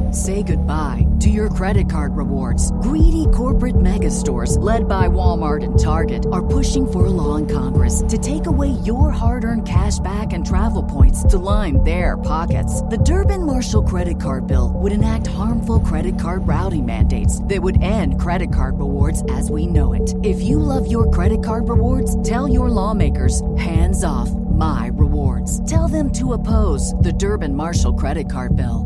Say goodbye to your credit card rewards. Greedy corporate mega stores, led by Walmart and Target, are pushing for a law in Congress to take away your hard-earned cash back and travel points to line their pockets. The Durbin-Marshall credit card bill would enact harmful credit card routing mandates that would end credit card rewards as we know it. If you love your credit card rewards, tell your lawmakers, hands off my rewards. Tell them to oppose the Durbin-Marshall credit card bill.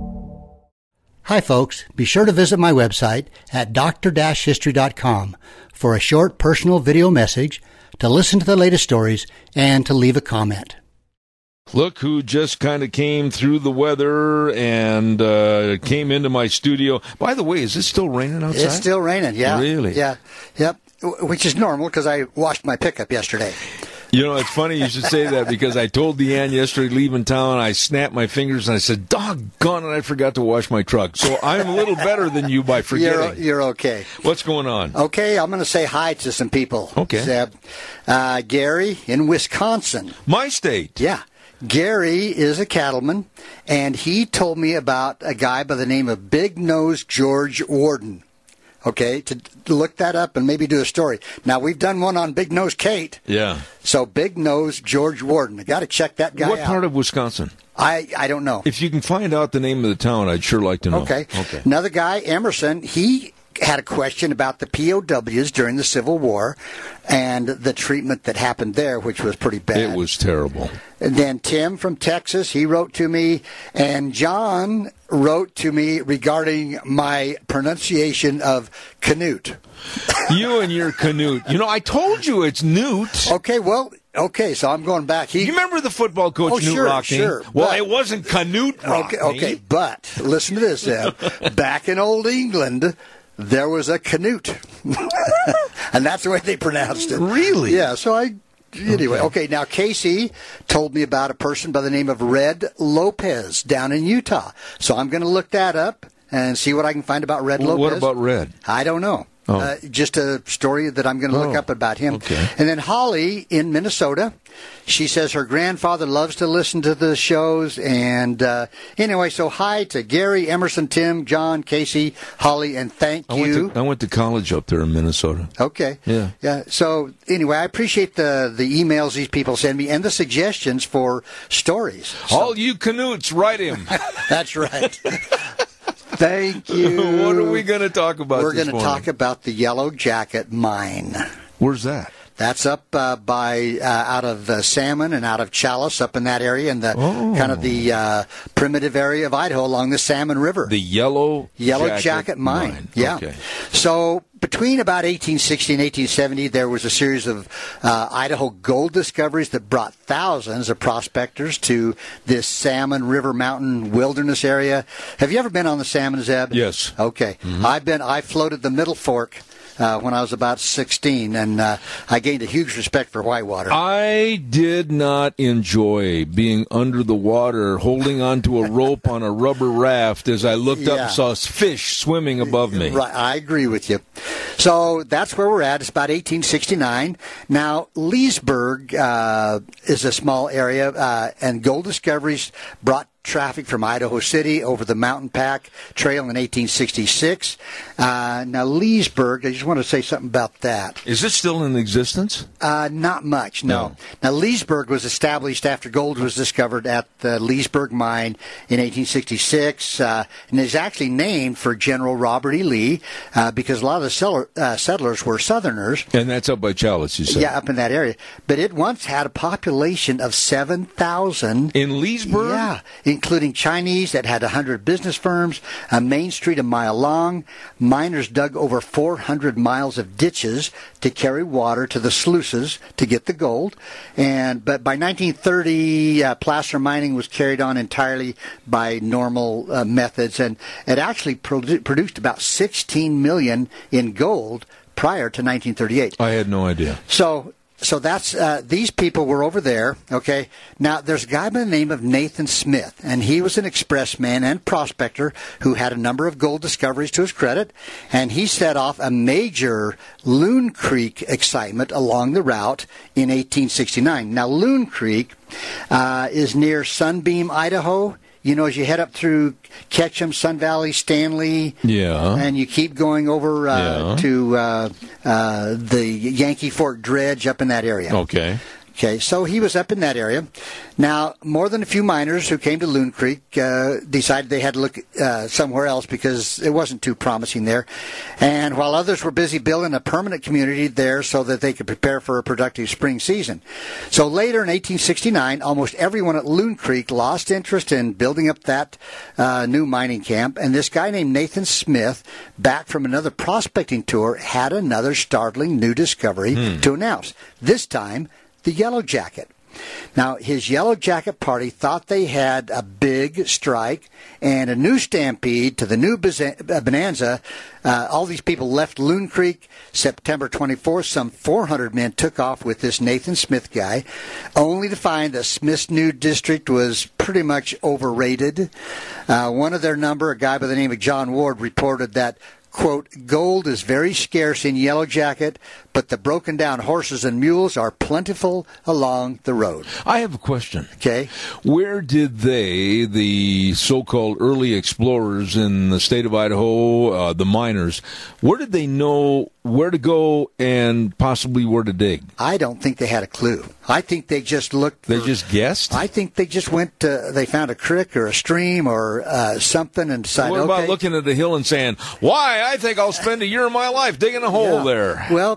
Hi, folks. Be sure to visit my website at dr-history.com for a short personal video message, to listen to the latest stories, and to leave a comment. Look who just kind of came through the weather and came into my studio. By the way, is it still raining outside? It's still raining, yeah. Really? Yeah. Yep. Which is normal because I washed my pickup yesterday. You know, it's funny you should say that because I told Deanne yesterday leaving town, I snapped my fingers and I said, doggone it, I forgot to wash my truck. So I'm a little better than you by forgetting. You're okay. What's going on? Okay, I'm going to say hi to some people. Okay. Zeb. Gary in Wisconsin. My state. Yeah. Gary is a cattleman, and he told me about a guy by the name of Big Nose George Warden. Okay, to look that up and maybe do a story. Now, we've done one on Big Nose Kate. Yeah. So, Big Nose George Warden. I got to check that guy out. What part of Wisconsin? I don't know. If you can find out the name of the town, I'd sure like to know. Okay. Another guy, Emerson, he had a question about the POWs during the Civil War and the treatment that happened there, which was pretty bad. It was terrible. And then Tim from Texas, he wrote to me, and John wrote to me regarding my pronunciation of Canute. You and your Canute. You know, I told you it's Newt. Okay, so I'm going back. You remember the football coach, Newt Rockne? Sure. Well, it wasn't Canute Rockne. Okay, but listen to this, Zeb. Back in Old England, there was a Canute. And that's the way they pronounced it. Really? Yeah, Anyway, okay, now Casey told me about a person by the name of Red Lopez down in Utah. So I'm going to look that up and see what I can find about Red Lopez. What about Red? I don't know. Oh. Just a story that I'm going to look up about him. Okay. And then Holly in Minnesota, she says her grandfather loves to listen to the shows. And anyway, so hi to Gary, Emerson, Tim, John, Casey, Holly, and thank you. I went to college up there in Minnesota. Okay. Yeah. So anyway, I appreciate the emails these people send me and the suggestions for stories. All you Canutes, write him. That's right. Thank you. What are we going to talk about We're this going to talk about the Yellow Jacket Mine. Where's that? That's up by out of Salmon and out of Chalice, up in that area, in the kind of the primitive area of Idaho along the Salmon River. The Yellow Jacket Mine. Yeah. Okay. So between about 1860 and 1870, there was a series of Idaho gold discoveries that brought thousands of prospectors to this Salmon River Mountain wilderness area. Have you ever been on the Salmon, Zeb? Yes. Okay. Mm-hmm. I floated the Middle Fork when I was about 16, and I gained a huge respect for whitewater. I did not enjoy being under the water, holding onto a rope on a rubber raft as I looked up and saw fish swimming above me. Right, I agree with you. So that's where we're at. It's about 1869. Now, Leesburg is a small area, and gold discoveries brought traffic from Idaho City over the Mountain Pack Trail in 1866. Now, Leesburg, I just want to say something about that. Is it still in existence? Not much, no. Now, Leesburg was established after gold was discovered at the Leesburg mine in 1866, and is actually named for General Robert E. Lee because a lot of the settlers were Southerners. And that's up by Chalice, you said? Yeah, up in that area. But it once had a population of 7,000. In Leesburg? Yeah, including Chinese that had 100 business firms, a main street a mile long. Miners dug over 400 miles of ditches to carry water to the sluices to get the gold. But by 1930, placer mining was carried on entirely by normal methods, and it actually produced about 16 million in gold prior to 1938. I had no idea. So that's these people were over there, okay? Now, there's a guy by the name of Nathan Smith, and he was an expressman and prospector who had a number of gold discoveries to his credit, and he set off a major Loon Creek excitement along the route in 1869. Now, Loon Creek is near Sunbeam, Idaho. as you head up through Ketchum, Sun Valley, Stanley, and you keep going over to the Yankee Fork Dredge up in that area. Okay, so he was up in that area. Now, more than a few miners who came to Loon Creek decided they had to look somewhere else because it wasn't too promising there. And while others were busy building a permanent community there so that they could prepare for a productive spring season. So later in 1869, almost everyone at Loon Creek lost interest in building up that new mining camp. And this guy named Nathan Smith, back from another prospecting tour, had another startling new discovery to announce. This time, the Yellow Jacket. Now, his Yellow Jacket party thought they had a big strike and a new stampede to the new bonanza. All these people left Loon Creek September 24th. Some 400 men took off with this Nathan Smith guy, only to find that Smith's new district was pretty much overrated. One of their number, a guy by the name of John Ward, reported that, quote, gold is very scarce in Yellow Jacket, but the broken down horses and mules are plentiful along the road. I have a question. Okay. Where did they, the so-called early explorers in the state of Idaho, the miners, where did they know where to go and possibly where to dig? I don't think they had a clue. I think they just looked. They just guessed? I think they just went to, they found a creek or a stream or something and decided, what about looking at the hill and saying, why, I think I'll spend a year of my life digging a hole there? Well,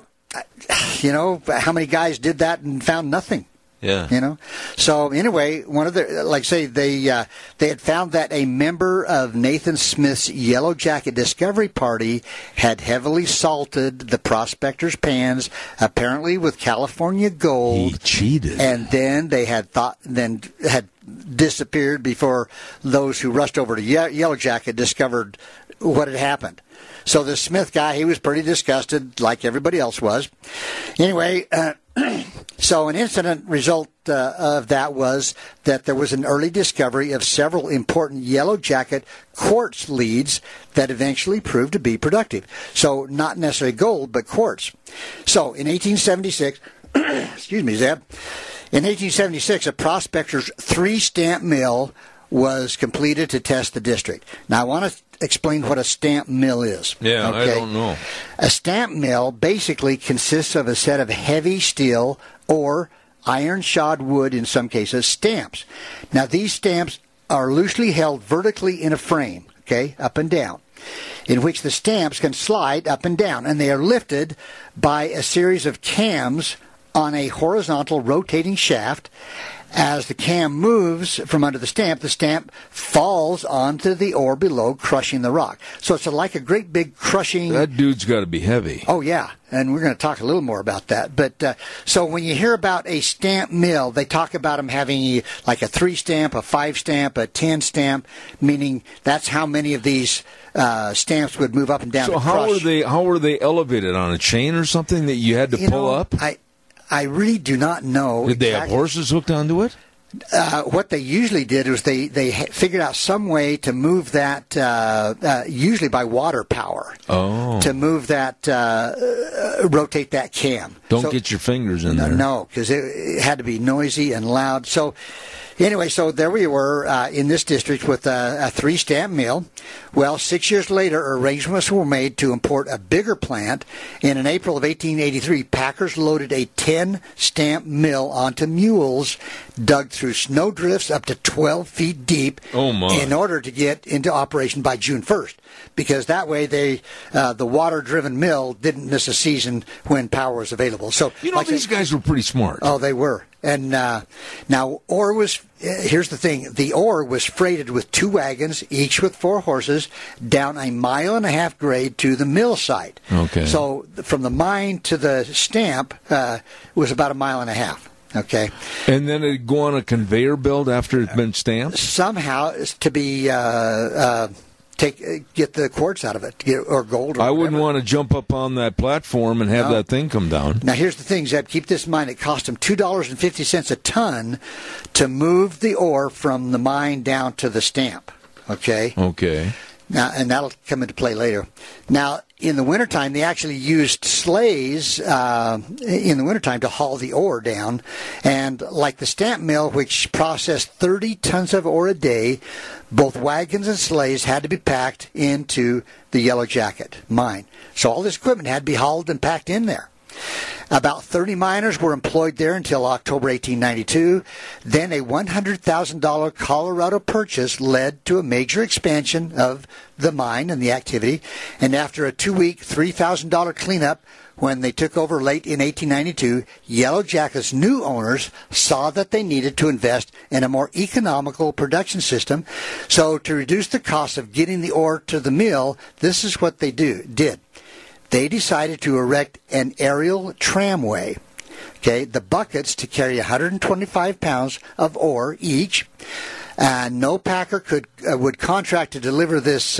how many guys did that and found nothing? Yeah. So anyway, one of the, like say, they had found that a member of Nathan Smith's Yellow Jacket discovery party had heavily salted the prospectors' pans, apparently with California gold. He cheated. And then they had disappeared before those who rushed over to Yellow Jacket discovered what had happened. So the Smith guy, he was pretty disgusted, like everybody else was. Anyway, so an incident result of that was that there was an early discovery of several important Yellow Jacket quartz leads that eventually proved to be productive. So not necessarily gold, but quartz. So in 1876, excuse me, Zeb, in 1876, a prospector's 3-stamp mill was completed to test the district. Now, I want to explain what a stamp mill is. Yeah, okay? I don't know. A stamp mill basically consists of a set of heavy steel or iron-shod wood, in some cases, stamps. Now, these stamps are loosely held vertically in a frame, up and down, in which the stamps can slide up and down, and they are lifted by a series of cams on a horizontal rotating shaft. As the cam moves from under the stamp falls onto the ore below, crushing the rock. So it's like a great big crushing. That dude's got to be heavy. Oh, yeah. And we're going to talk a little more about that. But so when you hear about a stamp mill, they talk about them having like a 3-stamp, a 5-stamp, a 10-stamp, meaning that's how many of these stamps would move up and down. So how were they elevated, on a chain or something that you had to pull up? I really do not know. Did they have horses hooked onto it? What they usually did was they figured out some way to move that, usually by water power. Oh. To move that, rotate that cam. Don't get your fingers in there. No, because it had to be noisy and loud. So anyway, so there we were in this district with a 3-stamp mill. Well, 6 years later, arrangements were made to import a bigger plant. And in April of 1883, packers loaded a 10-stamp mill onto mules dug through snow drifts up to 12 feet deep in order to get into operation by June 1st. Because that way the water-driven mill didn't miss a season when power was available. So these guys were pretty smart. Oh, they were. And now ore was, here's the thing, the ore was freighted with 2 wagons, each with 4 horses, down a 1.5 mile grade to the mill site. Okay. So from the mine to the stamp was about 1.5 miles. Okay. And then it'd go on a conveyor belt after it's been stamped? Somehow to be get the quartz out of it, or gold. Or I wouldn't want to jump up on that platform and have that thing come down. Now, here's the thing, Zeb. Keep this in mind. It cost them $2.50 a ton to move the ore from the mine down to the stamp. Okay. Okay. Now, and that'll come into play later. Now, in the wintertime, they actually used sleighs in the wintertime to haul the ore down. And like the stamp mill, which processed 30 tons of ore a day, both wagons and sleighs had to be packed into the Yellow Jacket mine. So all this equipment had to be hauled and packed in there. About 30 miners were employed there until October 1892. Then a $100,000 Colorado purchase led to a major expansion of the mine and the activity. And after a 2-week, $3,000 cleanup, when they took over late in 1892, Yellow Jacket's new owners saw that they needed to invest in a more economical production system. So to reduce the cost of getting the ore to the mill, this is what they did. They decided to erect an aerial tramway. Okay, the buckets to carry 125 pounds of ore each. No packer would contract to deliver this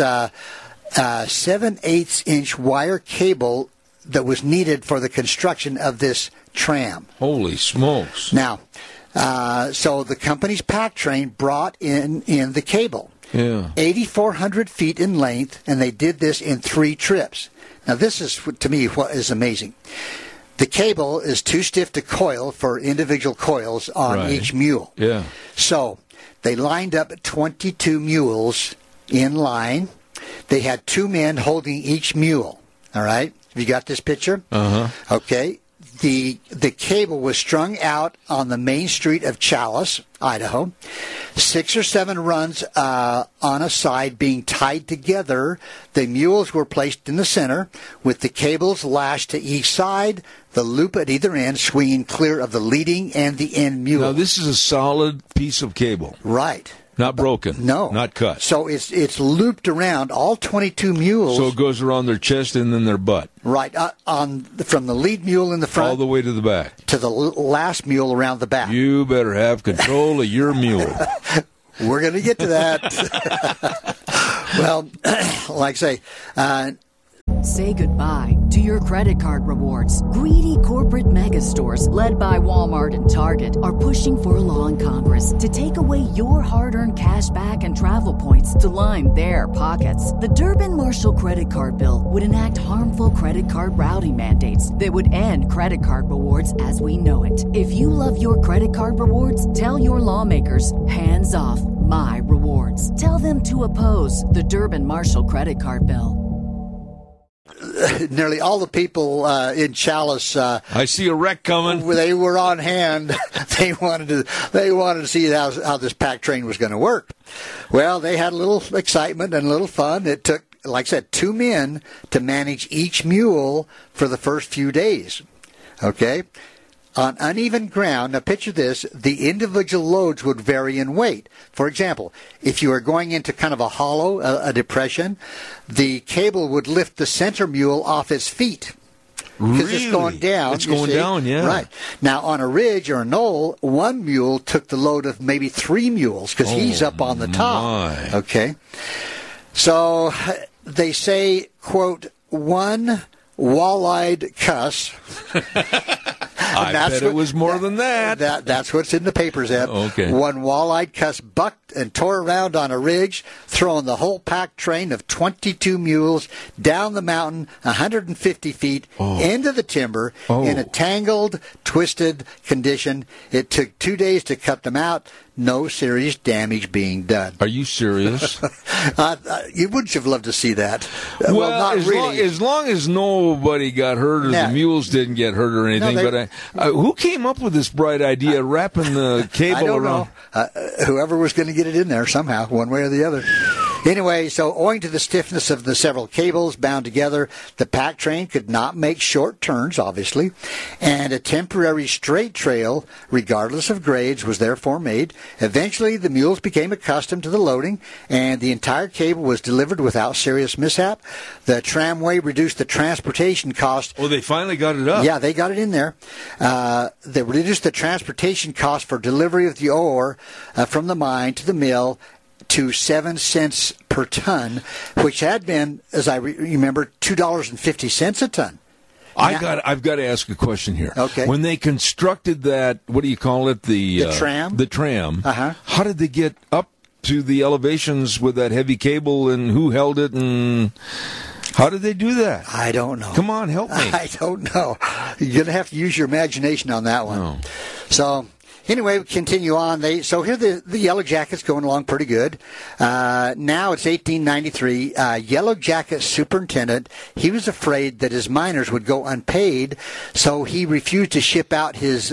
7/8-inch wire cable that was needed for the construction of this tram. Holy smokes! Now, so the company's pack train brought in the cable. Yeah. 8,400 feet in length, and they did this in 3 trips. Now, this is, to me, what is amazing. The cable is too stiff to coil for individual coils on each mule. Yeah. So they lined up 22 mules in line. They had 2 men holding each mule. All right? Have you got this picture? Uh-huh. Okay. The cable was strung out on the main street of Challis, Idaho. 6 or 7 runs on a side being tied together. The mules were placed in the center with the cables lashed to each side, the loop at either end swinging clear of the leading and the end mule. Now, this is a solid piece of cable. Right. Not broken. No. Not cut. So it's looped around all 22 mules. So it goes around their chest and then their butt. Right. From the lead mule in the front. All the way to the back. To the last mule around the back. You better have control of your mule. We're going to get to that. Well, like I say... Say goodbye to your credit card rewards. Greedy corporate mega stores, led by Walmart and Target, are pushing for a law in Congress to take away your hard-earned cash back and travel points to line their pockets. The Durbin-Marshall credit card bill would enact harmful credit card routing mandates that would end credit card rewards as we know it. If you love your credit card rewards, tell your lawmakers, hands off my rewards. Tell them to oppose the Durbin-Marshall credit card bill. Nearly all the people in Challis, I see a wreck coming. They were on hand. They wanted to see how this pack train was going to work. Well, they had a little excitement and a little fun. It took, like I said, 2 men to manage each mule for the first few days. Okay? On uneven ground, now picture this, the individual loads would vary in weight. For example, if you are going into kind of a hollow, a depression, the cable would lift the center mule off its feet. Because it's going down. It's going down, yeah. Right. Now, on a ridge or a knoll, 1 mule took the load of maybe 3 mules because he's up on the top. My. Okay. So they say, quote, 1 wall-eyed cuss. I bet it was more than that. That's what's in the papers, Ed. Okay. 1 wall-eyed cuss bucked and tore around on a ridge, throwing the whole pack train of 22 mules down the mountain 150 feet into the timber in a tangled, twisted condition. It took 2 days to cut them out. No serious damage being done. Are you serious? You wouldn't have loved to see that. Well, not really. As long as nobody got hurt or the mules didn't get hurt or anything. But who came up with this bright idea, wrapping the cable I don't around? know. Whoever was going to get it in there somehow, one way or the other. Anyway, so owing to the stiffness of the several cables bound together, the pack train could not make short turns, obviously, and a temporary straight trail, regardless of grades, was therefore made. Eventually, the mules became accustomed to the loading, and the entire cable was delivered without serious mishap. The tramway reduced the transportation cost. Oh, they finally got it up. Yeah, they got it in there. They reduced the transportation cost for delivery of the ore from the mine to the mill to 7 cents per ton, which had been, as I remember, $2.50 a ton. I've got to ask a question here. Okay. When they constructed that, what do you call it? The tram. The tram. Uh-huh. How did they get up to the elevations with that heavy cable, and who held it, and how did they do that? I don't know. Come on, help me. I don't know. You're going to have to use your imagination on that one. Oh. So, anyway, we continue on. So here the Yellow Jacket's going along pretty good. Now it's 1893. Yellow Jacket superintendent, he was afraid that his miners would go unpaid, so he refused to ship out his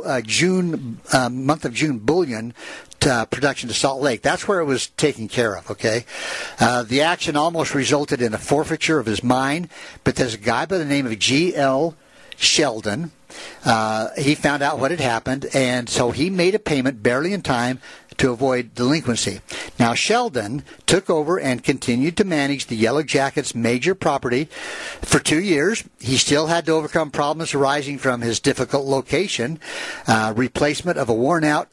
month of June bullion production to Salt Lake. That's where it was taken care of, okay? The action almost resulted in a forfeiture of his mine, but there's a guy by the name of G.L. Sheldon. He found out what had happened, and so he made a payment barely in time to avoid delinquency. Now, Sheldon took over and continued to manage the Yellow Jacket's major property for 2 years. He still had to overcome problems arising from his difficult location. Replacement of a worn-out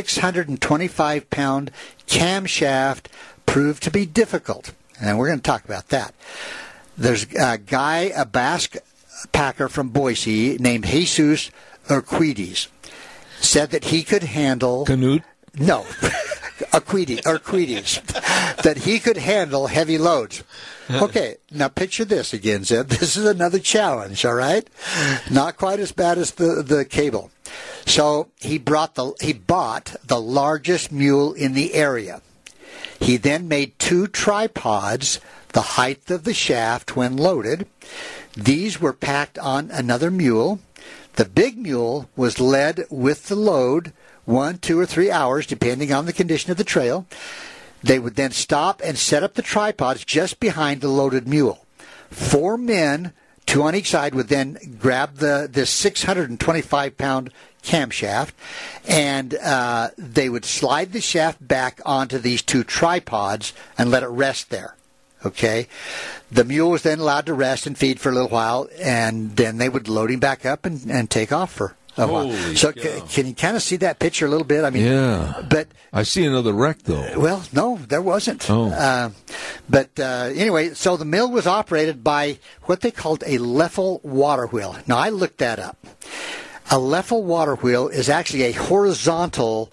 625-pound camshaft proved to be difficult, and we're going to talk about that. There's a Basque packer from Boise named Jesus Urquides said that he could handle... Canute? No, Urquides, that he could handle heavy loads. Okay, now picture this again, Zeb. This is another challenge, all right? Not quite as bad as the cable. So he bought the largest mule in the area. He then made 2 tripods, the height of the shaft when loaded. These were packed on another mule. The big mule was led with the load 1, 2, or 3 hours, depending on the condition of the trail. They would then stop and set up the tripods just behind the loaded mule. 4 men, 2 on each side, would then grab this 625-pound camshaft, and they would slide the shaft back onto these 2 tripods and let it rest there. Okay, the mule was then allowed to rest and feed for a little while, and then they would load him back up and take off for a while. So can you kind of see that picture a little bit? I mean, yeah. But I see another wreck though. Well, no, there wasn't. Oh. But anyway, so the mill was operated by what they called a Leffel water wheel. Now I looked that up. A Leffel water wheel is actually a horizontal,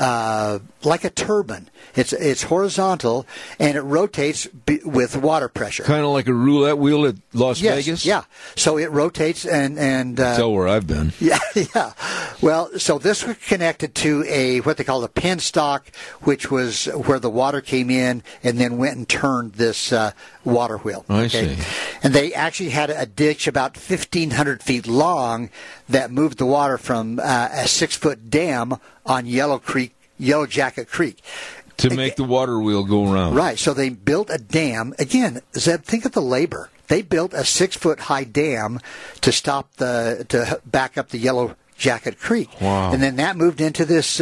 like a turbine. It's horizontal, and it rotates with water pressure. Kind of like a roulette wheel at Las Yes, Vegas? Yeah. So it rotates and tell where I've been. Yeah. Well, so this was connected to what they call a penstock, which was where the water came in and then went and turned this water wheel. I see. And they actually had a ditch about 1,500 feet long that moved the water from a 6-foot dam on Yellow Jacket Creek. To make the water wheel go around. Right. So they built a dam. Again, Zeb, think of the labor. They built a 6-foot high dam to to back up the Yellow Jacket Creek. Wow. And then that moved into this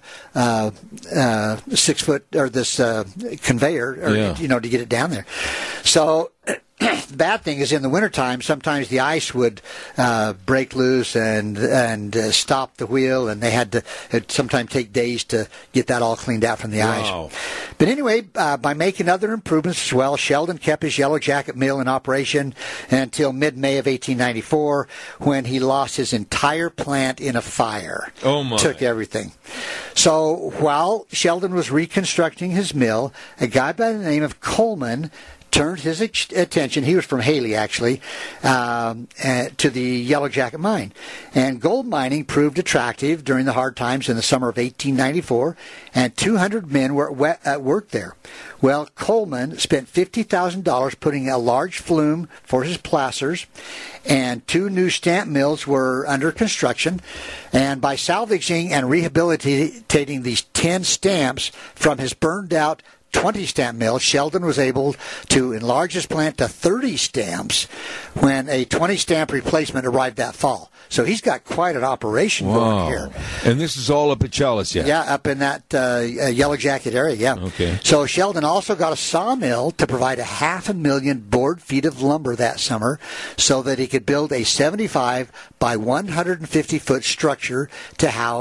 6-foot or this conveyor, to get it down there. So the bad thing is in the wintertime, sometimes the ice would break loose and stop the wheel, and they had to sometimes take days to get that all cleaned out from the ice. But anyway, by making other improvements as well, Sheldon kept his Yellow Jacket mill in operation until mid-May of 1894, when he lost his entire plant in a fire. Oh, my. Took everything. So while Sheldon was reconstructing his mill, a guy by the name of Coleman turned his attention, he was from Haley actually, to the Yellow Jacket mine. And gold mining proved attractive during the hard times in the summer of 1894, and 200 men were at work there. Well, Coleman spent $50,000 putting a large flume for his placers, and 2 new stamp mills were under construction. And by salvaging and rehabilitating these 10 stamps from his burned-out 20-stamp mill, Sheldon was able to enlarge his plant to 30 stamps when a 20-stamp replacement arrived that fall. So he's got quite an operation going here. And this is all up at Chalice, yeah? Yeah, up in that Yellow Jacket area, yeah. Okay. So Sheldon also got a sawmill to provide 500,000 board feet of lumber that summer so that he could build a 75 by 150-foot structure to house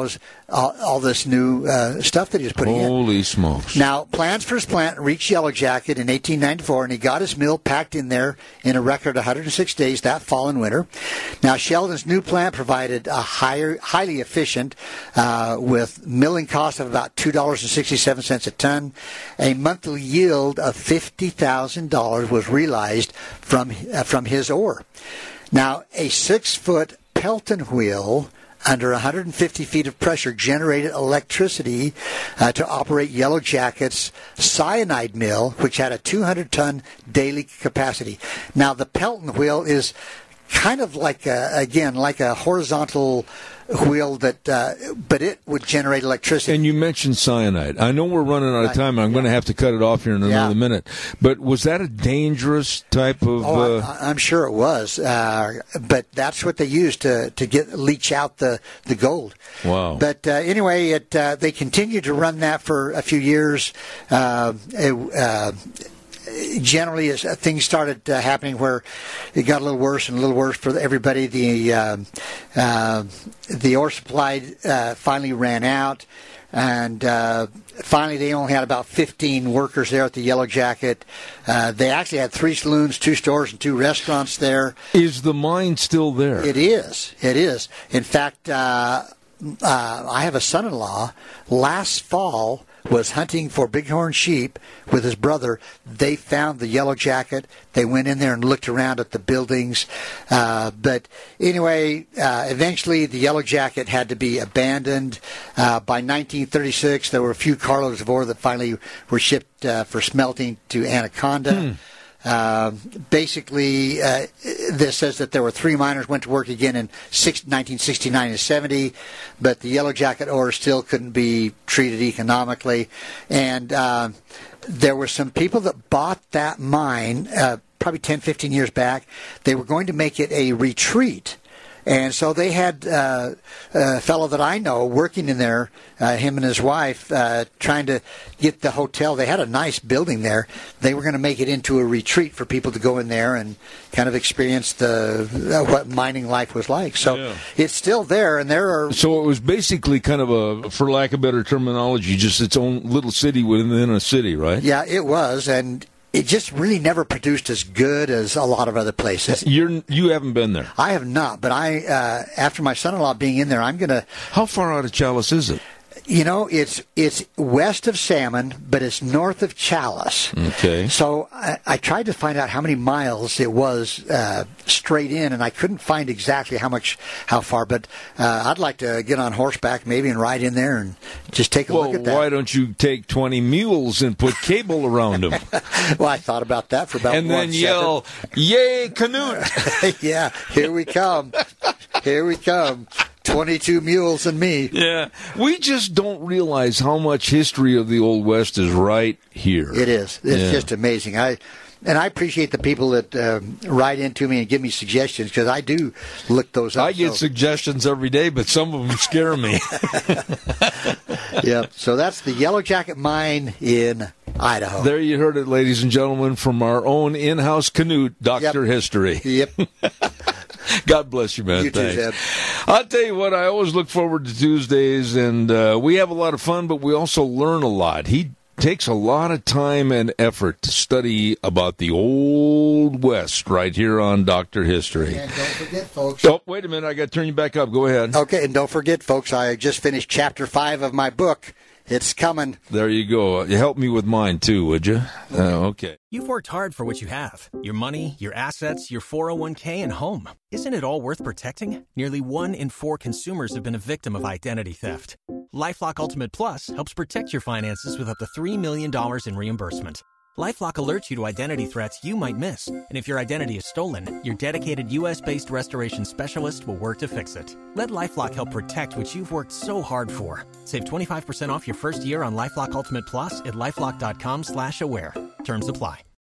all this new stuff that he was putting in. Holy smokes. Now, plans for his plant reached Yellow Jacket in 1894, and he got his mill packed in there in a record 106 days that fall and winter. Now, Sheldon's new plant provided a highly efficient, with milling cost of about $2.67 a ton. A monthly yield of $50,000 was realized from his ore. Now, a 6-foot Pelton wheel under 150 feet of pressure generated electricity to operate Yellow Jacket's cyanide mill, which had a 200-ton daily capacity. Now, the Pelton wheel is kind of like a horizontal wheel that, but it would generate electricity. And you mentioned cyanide. I know we're running out of time. I'm going to have to cut it off here in another minute. But was that a dangerous type of? I'm sure it was. But that's what they used to leach out the gold. Wow. But anyway, they continued to run that for a few years. Generally, as things started happening where it got a little worse and a little worse for everybody, the ore supply finally ran out, and finally they only had about 15 workers there at the Yellow Jacket. They actually had 3 saloons, 2 stores, and 2 restaurants there. Is the mine still there? It is. It is. In fact, I have a son-in-law. Last fall was hunting for bighorn sheep with his brother. They found the Yellow Jacket. They went in there and looked around at the buildings. But anyway, eventually the Yellow Jacket had to be abandoned. By 1936, there were a few carloads of ore that finally were shipped for smelting to Anaconda. Basically, this says that there were 3 miners went to work again in 1969 and 70, but the Yellow Jacket ore still couldn't be treated economically. And there were some people that bought that mine probably 10, 15 years back. They were going to make it a retreat. And so they had a fellow that I know working in there, him and his wife, trying to get the hotel. They had a nice building there. They were going to make it into a retreat for people to go in there and kind of experience what mining life was like. So it's still there, and there are. So it was basically kind of a, for lack of better terminology, just its own little city within a city, right? Yeah, it was, and it just really never produced as good as a lot of other places. You haven't been there? I have not, but after my son-in-law being in there, I'm going to... How far out of Challis is it? You know, it's west of Salmon, but it's north of Challis. Okay. So I tried to find out how many miles it was straight in, and I couldn't find exactly how far. But I'd like to get on horseback maybe and ride in there and just take a look at that. Why don't you take 20 mules and put cable around them? Well, I thought about that for about 1 second. And then yell, "Yay, Canute!" Yeah, here we come. Here we come. 22 mules and me. Yeah. We just don't realize how much history of the Old West is right here. It is. It's just amazing. I appreciate the people that write into me and give me suggestions, because I do look those up. I get suggestions every day, but some of them scare me. Yeah. So that's the Yellow Jacket Mine in Idaho. There you heard it, ladies and gentlemen, from our own in-house Canute, Dr. History. Yep. God bless you, man. You too, Zeb. I'll tell you what, I always look forward to Tuesdays, and we have a lot of fun, but we also learn a lot. He takes a lot of time and effort to study about the Old West right here on Dr. History. And don't forget, folks. Oh, wait a minute. I got to turn you back up. Go ahead. Okay, and don't forget, folks, I just finished Chapter 5 of my book. It's coming. There you go. You help me with mine, too, would you? Okay. You've worked hard for what you have. Your money, your assets, your 401k, and home. Isn't it all worth protecting? Nearly 1 in 4 consumers have been a victim of identity theft. LifeLock Ultimate Plus helps protect your finances with up to $3 million in reimbursement. LifeLock alerts you to identity threats you might miss. And if your identity is stolen, your dedicated U.S.-based restoration specialist will work to fix it. Let LifeLock help protect what you've worked so hard for. Save 25% off your first year on LifeLock Ultimate Plus at LifeLock.com/aware. Terms apply.